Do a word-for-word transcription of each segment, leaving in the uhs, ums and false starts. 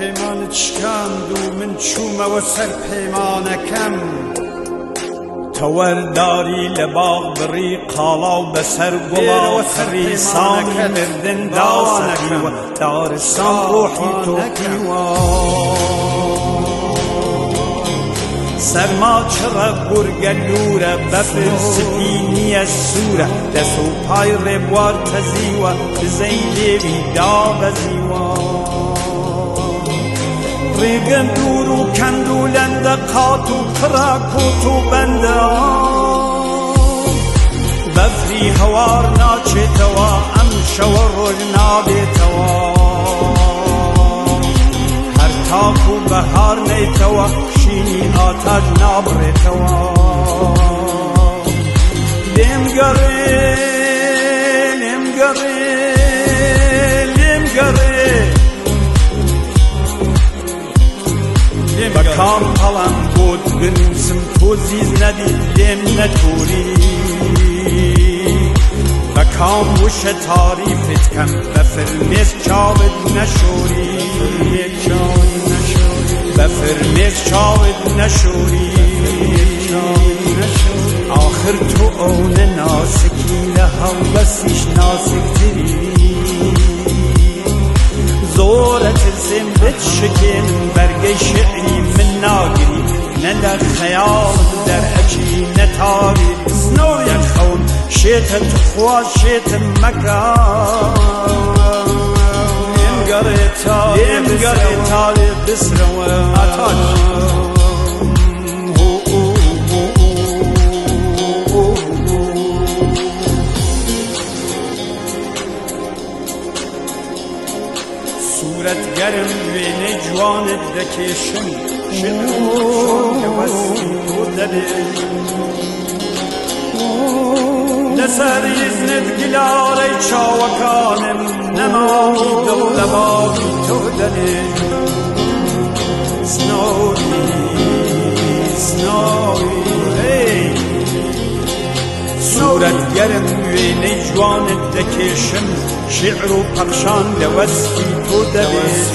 پەیمانت شکاند و من چوومەوە سەر پەیمانەکەم تەوەرداری لە باغ بڕی قاڵاو بەسەر گوڵاوە خەریسانی مردن داوانەکەوە دارستان ڕۆحی تۆکیوە سەرما چڕە گورگە لورە بەفر سپی نییە سوورە دەست و پای ڕێبوار تەزیوە بزەی لێوی دابەزیوە ڕێگەن دوور و کەند و لەندە قات و پڕە کۆت و بەندە بەفری هەوار ناچێتەوە ئەم شەوە ڕۆژ نابێتەوە هەر تاک و بەهار نەیتەوە شینی ئاتاش نابڕێتەوە لێم گەڕێ لێم گەڕێ لێم گەڕێ بەکام هەڵام بۆت بنووسم تۆ زیز نەدی لێم نەتووری بەکام وشە تاریفت کەم بە فرمێز چاوت نەشۆری بە فرمێز چاوت نەشۆری آخر تۆ ئەوە ناسکی لە هەڵبەسیش ناسکتری زۆرە ترسێم بتشکێنم بەرگەی شعری من ناگری نە لە خەیاڵ دەرئەچی نەتاری سنۆیەک خەون شێتە توخوا شێتم مەکە لێم گەڕێ تا لێم گەڕێ تا لێ بسرەوە ئاتاش سوورەتگەرم وێنەی جوانت دەکێشم شعر کە وەسفی تۆ دەبێت لەسەر ئیزنت گلارەی چاوەکانم نەماوی دڵ لە باوی تۆ دەنێت سنۆری سنۆری سوورەتگەرم وێنەی جوانت دەکێشم شعر و پەخشان لە وەسفی تۆ دەبێت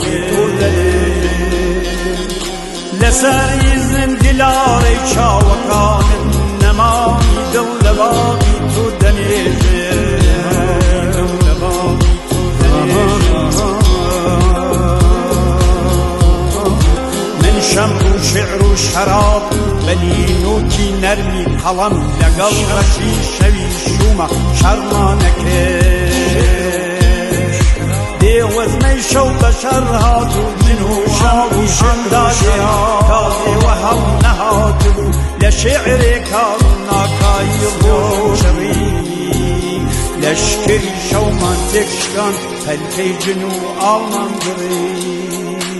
لەسەر ئیزن گلارەی چاوەکانم نەماوی دڵ لە باوی تۆ دەنێژێت من شەمع و شعر و شەراب بەلینۆکی نەرمی قەڵەم لەگەڵ ڕەشی شەوی شومە شەرمانەکێش دێوەزمەی شەو بەشەر هات و من و شاوی شەندادێ تازێوە هەڵ نەهاتبوو لە شێعرێکا ناکایی ڕۆژەڕی لەشکری شەومان تێکشکان پەلکەی جن و ئاڵمان گڕی